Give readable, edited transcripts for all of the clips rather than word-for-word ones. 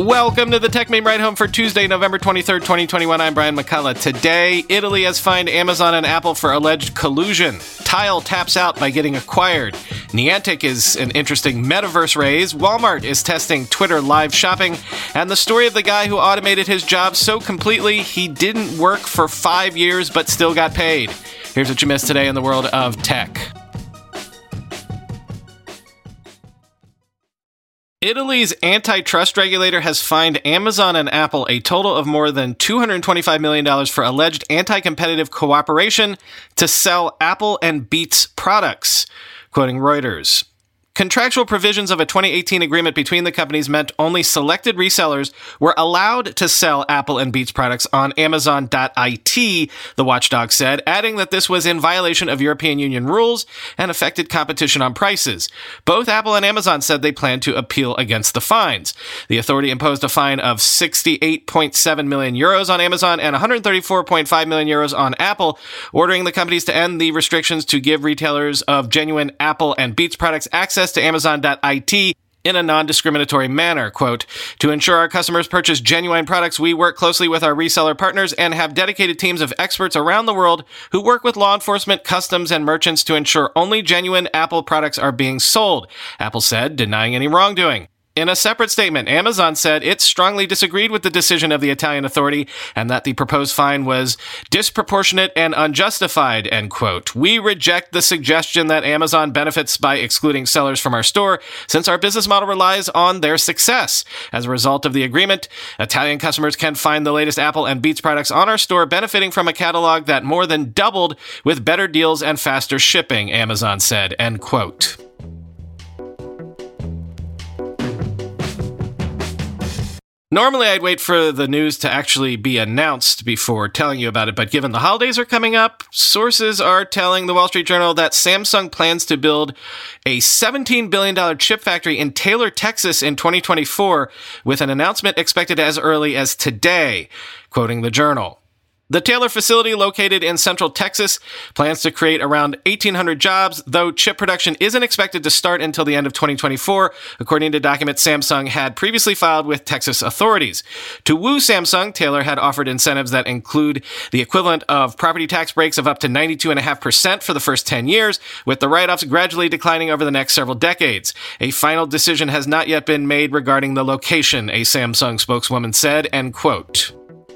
Welcome to the Tech Meme Ride Home for Tuesday, November 23rd, 2021. I'm Brian McCullough. Today, Italy has fined Amazon and Apple for alleged collusion. Tile taps out by getting acquired. Niantic is an interesting metaverse raise. Walmart is testing Twitter live shopping. And the story of the guy who automated his job so completely he didn't work for 5 years but still got paid. Here's what you missed today in the world of tech. Italy's antitrust regulator has fined Amazon and Apple a total of more than $225 million for alleged anti-competitive cooperation to sell Apple and Beats products, quoting Reuters. Contractual provisions of a 2018 agreement between the companies meant only selected resellers were allowed to sell Apple and Beats products on Amazon.it, the watchdog said, adding that this was in violation of European Union rules and affected competition on prices. Both Apple and Amazon said they planned to appeal against the fines. The authority imposed a fine of 68.7 million euros on Amazon and 134.5 million euros on Apple, ordering the companies to end the restrictions to give retailers of genuine Apple and Beats products access to Amazon.it in a non-discriminatory manner. Quote, to ensure our customers purchase genuine products, we work closely with our reseller partners and have dedicated teams of experts around the world who work with law enforcement, customs, and merchants to ensure only genuine Apple products are being sold, Apple said, denying any wrongdoing. In a separate statement, Amazon said it strongly disagreed with the decision of the Italian authority and that the proposed fine was disproportionate and unjustified, end quote. We reject the suggestion that Amazon benefits by excluding sellers from our store, since our business model relies on their success. As a result of the agreement, Italian customers can find the latest Apple and Beats products on our store, benefiting from a catalog that more than doubled with better deals and faster shipping, Amazon said, end quote. Normally, I'd wait for the news to actually be announced before telling you about it, but given the holidays are coming up, sources are telling the Wall Street Journal that Samsung plans to build a $17 billion chip factory in Taylor, Texas in 2024, with an announcement expected as early as today, quoting the Journal. The Taylor facility, located in central Texas, plans to create around 1,800 jobs, though chip production isn't expected to start until the end of 2024, according to documents Samsung had previously filed with Texas authorities. To woo Samsung, Taylor had offered incentives that include the equivalent of property tax breaks of up to 92.5% for the first 10 years, with the write-offs gradually declining over the next several decades. A final decision has not yet been made regarding the location, a Samsung spokeswoman said, end quote.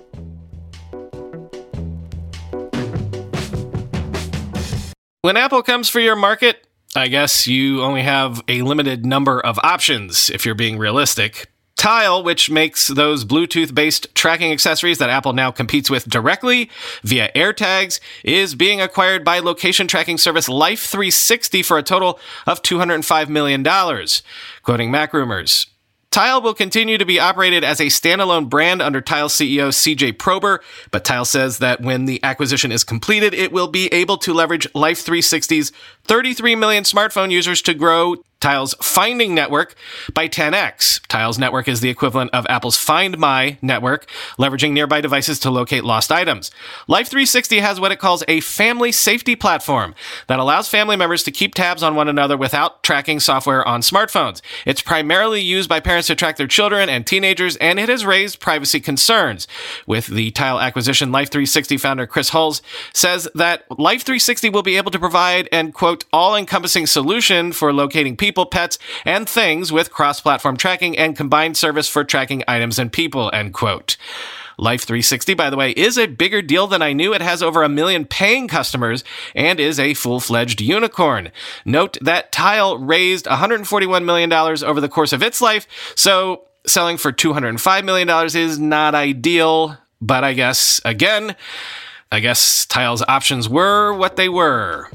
When Apple comes for your market, I guess you only have a limited number of options, if you're being realistic. Tile, which makes those Bluetooth-based tracking accessories that Apple now competes with directly via AirTags, is being acquired by location tracking service Life360 for a total of $205 million, quoting MacRumors. Tile will continue to be operated as a standalone brand under Tile CEO CJ Prober, but Tile says that when the acquisition is completed, it will be able to leverage Life360's 33 million smartphone users to grow Tile's Finding network by 10x. Tile's network is the equivalent of Apple's Find My network, leveraging nearby devices to locate lost items. Life360 has what it calls a family safety platform that allows family members to keep tabs on one another without tracking software on smartphones. It's primarily used by parents to track their children and teenagers, and it has raised privacy concerns. With the Tile acquisition, Life360 founder Chris Hulls says that Life360 will be able to provide an, quote, all-encompassing solution for locating people, pets, and things with cross-platform tracking and combined service for tracking items and people, end quote. Life360, by the way, is a bigger deal than I knew. It has over 1 million paying customers and is a full-fledged unicorn. Note that Tile raised $141 million over the course of its life, so selling for $205 million is not ideal, but I guess Tile's options were what they were.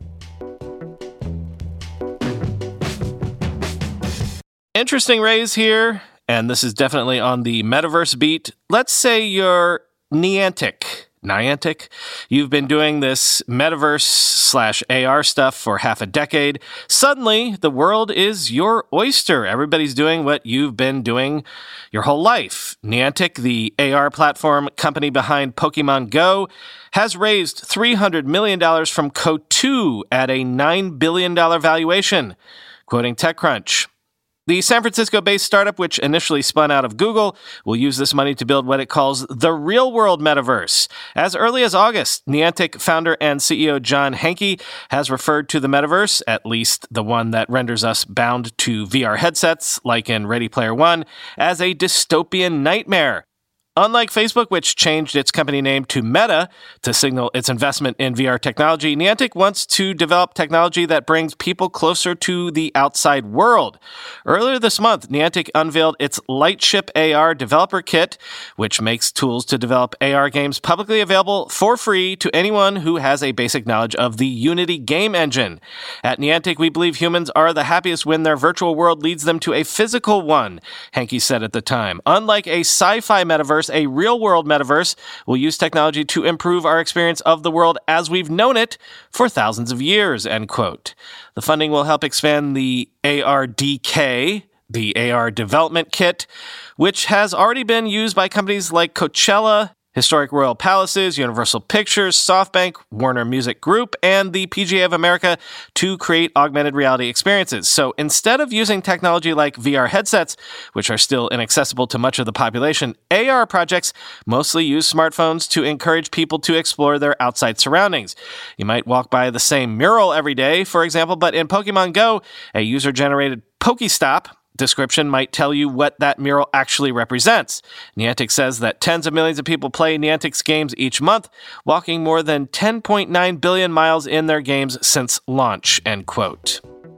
Interesting raise here, and this is definitely on the metaverse beat. Let's say you're Niantic. You've been doing this metaverse/AR stuff for half a decade. Suddenly, the world is your oyster. Everybody's doing what you've been doing your whole life. Niantic, the AR platform company behind Pokemon Go, has raised $300 million from Coatue at a $9 billion valuation, quoting TechCrunch. The San Francisco-based startup, which initially spun out of Google, will use this money to build what it calls the real-world metaverse. As early as August, Niantic founder and CEO John Hanke has referred to the metaverse, at least the one that renders us bound to VR headsets, like in Ready Player One, as a dystopian nightmare. Unlike Facebook, which changed its company name to Meta to signal its investment in VR technology, Niantic wants to develop technology that brings people closer to the outside world. Earlier this month, Niantic unveiled its Lightship AR developer kit, which makes tools to develop AR games publicly available for free to anyone who has a basic knowledge of the Unity game engine. At Niantic, we believe humans are the happiest when their virtual world leads them to a physical one, Hanke said at the time. Unlike a sci-fi metaverse, a real-world metaverse will use technology to improve our experience of the world as we've known it for thousands of years, end quote. The funding will help expand the ARDK, the AR development kit, which has already been used by companies like Coachella, Historic Royal Palaces, Universal Pictures, SoftBank, Warner Music Group, and the PGA of America to create augmented reality experiences. So instead of using technology like VR headsets, which are still inaccessible to much of the population, AR projects mostly use smartphones to encourage people to explore their outside surroundings. You might walk by the same mural every day, for example, but in Pokemon Go, a user-generated Pokestop description might tell you what that mural actually represents. Niantic says that tens of millions of people play Niantic's games each month, walking more than 10.9 billion miles in their games since launch, end quote.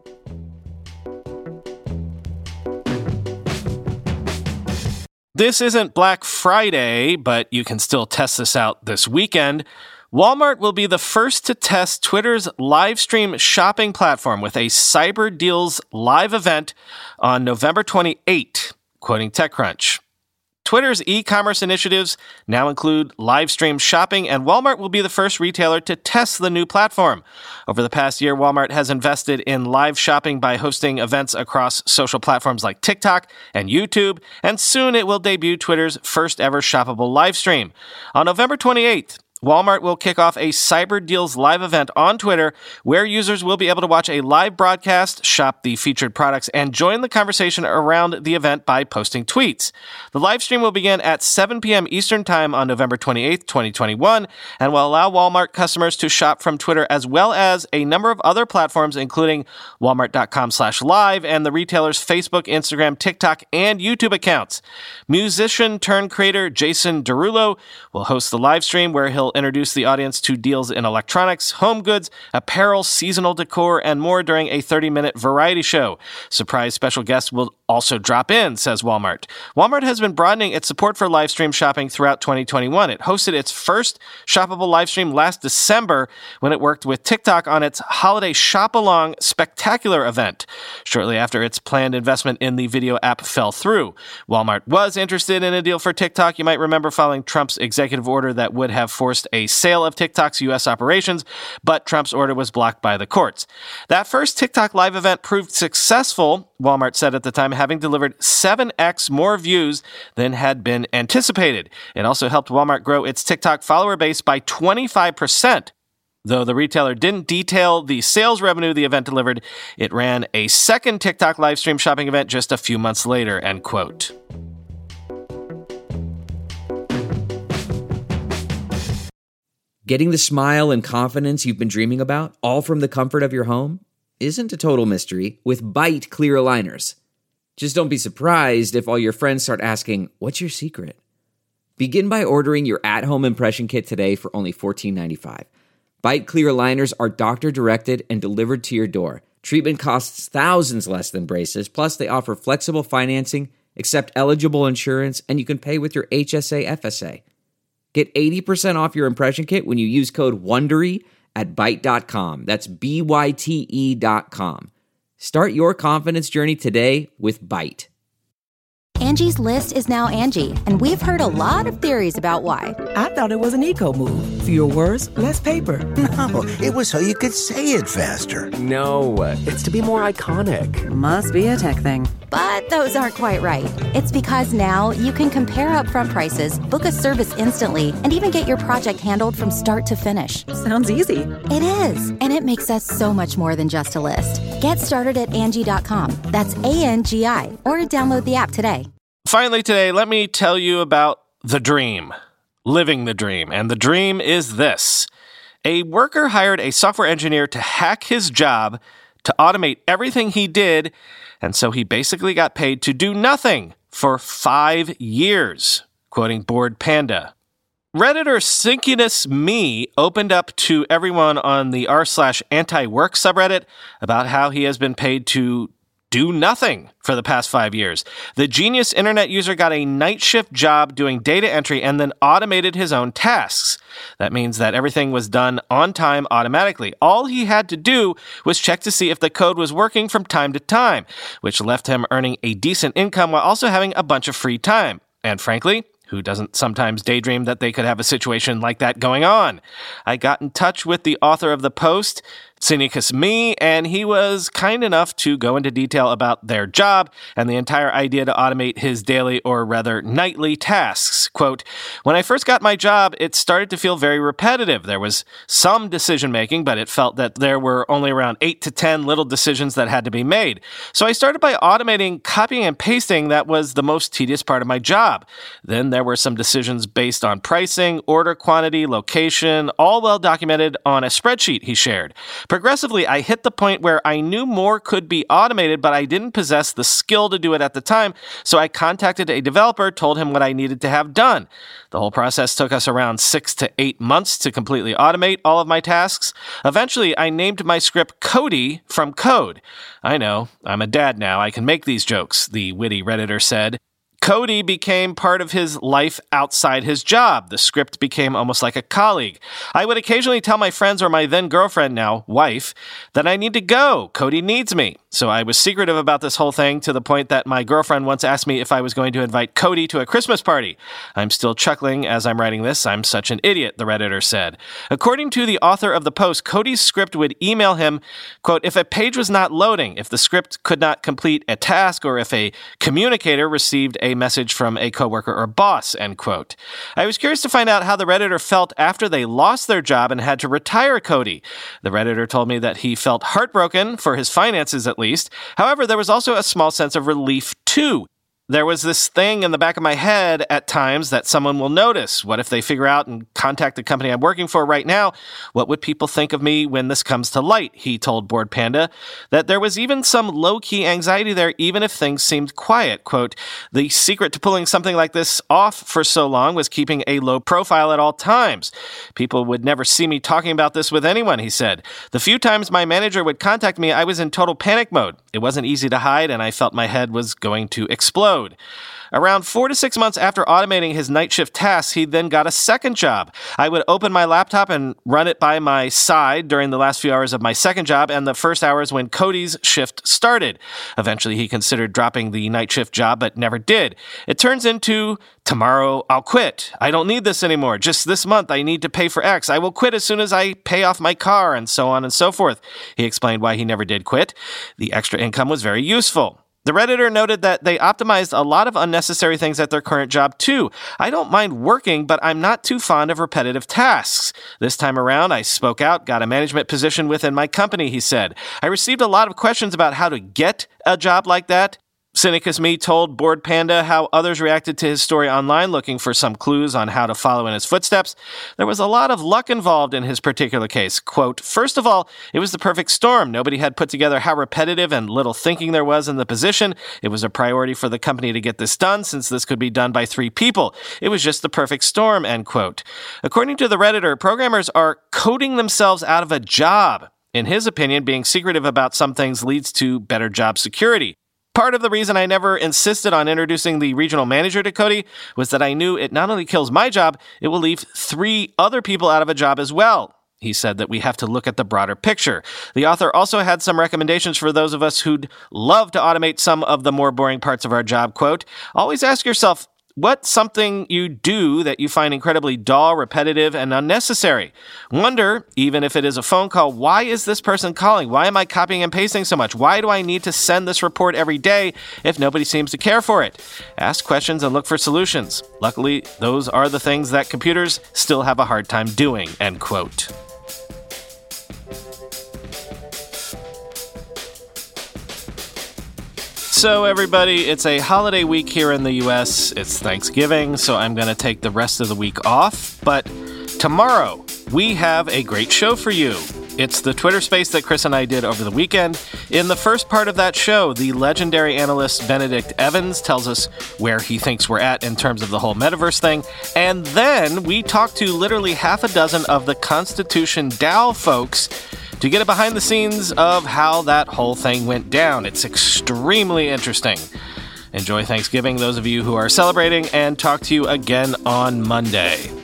This isn't Black Friday, but you can still test this out this weekend. Walmart will be the first to test Twitter's live stream shopping platform with a Cyber Deals live event on November 28, quoting TechCrunch. Twitter's e-commerce initiatives now include live stream shopping, and Walmart will be the first retailer to test the new platform. Over the past year, Walmart has invested in live shopping by hosting events across social platforms like TikTok and YouTube, and soon it will debut Twitter's first ever shoppable live stream. On November 28th, Walmart will kick off a Cyber Deals live event on Twitter where users will be able to watch a live broadcast, shop the featured products, and join the conversation around the event by posting tweets. The live stream will begin at 7 p.m. Eastern Time on November 28th, 2021, and will allow Walmart customers to shop from Twitter as well as a number of other platforms, including walmart.com/live and the retailer's Facebook, Instagram, TikTok, and YouTube accounts. Musician-turned-creator Jason Derulo will host the live stream where he'll introduce the audience to deals in electronics, home goods, apparel, seasonal decor, and more during a 30-minute variety show. Surprise special guests will also drop in, says Walmart. Walmart has been broadening its support for live stream shopping throughout 2021. It hosted its first shoppable live stream last December when it worked with TikTok on its holiday shop-along spectacular event. Shortly after its planned investment in the video app fell through, Walmart was interested in a deal for TikTok. You might remember following Trump's executive order that would have forced a sale of TikTok's U.S. operations, but Trump's order was blocked by the courts. That first TikTok live event proved successful, Walmart said at the time, having delivered 7x more views than had been anticipated. It also helped Walmart grow its TikTok follower base by 25%. Though the retailer didn't detail the sales revenue the event delivered, it ran a second TikTok live stream shopping event just a few months later, end quote. Getting the smile and confidence you've been dreaming about, all from the comfort of your home, isn't a total mystery with Byte clear aligners. Just don't be surprised if all your friends start asking, "What's your secret?" Begin by ordering your at-home impression kit today for only $14.95. Byte clear aligners are doctor-directed and delivered to your door. Treatment costs thousands less than braces, plus they offer flexible financing, accept eligible insurance, and you can pay with your HSA FSA. Get 80% off your impression kit when you use code WONDERY at Byte.com. That's BYTE.com. Start your confidence journey today with Byte. Angie's List is now Angie, and we've heard a lot of theories about why. I thought it was an eco move. Fewer words, less paper. No, it was so you could say it faster. No, it's to be more iconic. Must be a tech thing. But those aren't quite right. It's because now you can compare upfront prices, book a service instantly, and even get your project handled from start to finish. Sounds easy. It is, and it makes us so much more than just a list. Get started at Angie.com. That's ANGI, or download the app today. Finally today, let me tell you about the dream. Living the dream. And the dream is this. A worker hired a software engineer to hack his job to automate everything he did, and so he basically got paid to do nothing for 5 years, quoting Bored Panda. Redditor Synchronous Me opened up to everyone on the r/anti-work subreddit about how he has been paid to do nothing for the past 5 years. The genius internet user got a night shift job doing data entry and then automated his own tasks. That means that everything was done on time automatically. All he had to do was check to see if the code was working from time to time, which left him earning a decent income while also having a bunch of free time. And frankly, who doesn't sometimes daydream that they could have a situation like that going on? I got in touch with the author of the post, Synchronous Me, and he was kind enough to go into detail about their job and the entire idea to automate his daily, or rather nightly, tasks. Quote, "When I first got my job, it started to feel very repetitive. There was some decision-making, but it felt that there were only around 8 to 10 little decisions that had to be made. So I started by automating copying and pasting. That was the most tedious part of my job. Then there were some decisions based on pricing, order quantity, location, all well documented on a spreadsheet," he shared. "Progressively, I hit the point where I knew more could be automated, but I didn't possess the skill to do it at the time, so I contacted a developer, told him what I needed to have done. The whole process took us around 6 to 8 months to completely automate all of my tasks. Eventually, I named my script Cody from Code. I know, I'm a dad now, I can make these jokes," the witty Redditor said. Cody became part of his life outside his job. The script became almost like a colleague. "I would occasionally tell my friends or my then girlfriend, now wife, that I need to go. Cody needs me. So I was secretive about this whole thing to the point that my girlfriend once asked me if I was going to invite Cody to a Christmas party. I'm still chuckling as I'm writing this. I'm such an idiot," the Redditor said. According to the author of the post, Cody's script would email him, quote, "if a page was not loading, if the script could not complete a task, or if a communicator received a message from a coworker or boss," end quote. I was curious to find out how the Redditor felt after they lost their job and had to retire Cody. The Redditor told me that he felt heartbroken, for his finances at least. However, there was also a small sense of relief too. There was this thing in the back of my head at times that someone will notice. What if they figure out and contact the company I'm working for right now? What would people think of me when this comes to light? He told Bored Panda that there was even some low-key anxiety there, even if things seemed quiet. Quote, "The secret to pulling something like this off for so long was keeping a low profile at all times. People would never see me talking about this with anyone," he said. "The few times my manager would contact me, I was in total panic mode. It wasn't easy to hide, and I felt my head was going to explode." Around 4 to 6 months after automating his night shift tasks, he then got a second job. "I would open my laptop and run it by my side during the last few hours of my second job and the first hours when Cody's shift started. Eventually, he considered dropping the night shift job, but never did. It turns into, tomorrow I'll quit. I don't need this anymore. Just this month I need to pay for X. I will quit as soon as I pay off my car," and so on and so forth. He explained why he never did quit. The extra income was very useful. The Redditor noted that they optimized a lot of unnecessary things at their current job too. "I don't mind working, but I'm not too fond of repetitive tasks. This time around, I spoke out, got a management position within my company," he said. "I received a lot of questions about how to get a job like that." Synchronous Me told Bored Panda how others reacted to his story online, looking for some clues on how to follow in his footsteps. There was a lot of luck involved in his particular case. Quote, "First of all, it was the perfect storm. Nobody had put together how repetitive and little thinking there was in the position. It was a priority for the company to get this done, since this could be done by 3 people. It was just the perfect storm," end quote. According to the Redditor, programmers are coding themselves out of a job. In his opinion, being secretive about some things leads to better job security. Part of the reason I never insisted on introducing the regional manager to Cody was that I knew it not only kills my job, it will leave 3 other people out of a job as well. He said that we have to look at the broader picture. The author also had some recommendations for those of us who'd love to automate some of the more boring parts of our job. Quote, "Always ask yourself, What's something you do that you find incredibly dull, repetitive, and unnecessary? Wonder, even if it is a phone call, why is this person calling? Why am I copying and pasting so much? Why do I need to send this report every day if nobody seems to care for it? Ask questions and look for solutions. Luckily, those are the things that computers still have a hard time doing, end quote. So everybody, it's a holiday week here in the US. It's Thanksgiving, so I'm going to take the rest of the week off. But tomorrow, we have a great show for you. It's the Twitter space that Chris and I did over the weekend. In the first part of that show, the legendary analyst Benedict Evans tells us where he thinks we're at in terms of the whole metaverse thing. And then we talk to literally half a dozen of the Constitution DAO folks to get a behind the scenes of how that whole thing went down. It's extremely interesting. Enjoy Thanksgiving, those of you who are celebrating, and talk to you again on Monday.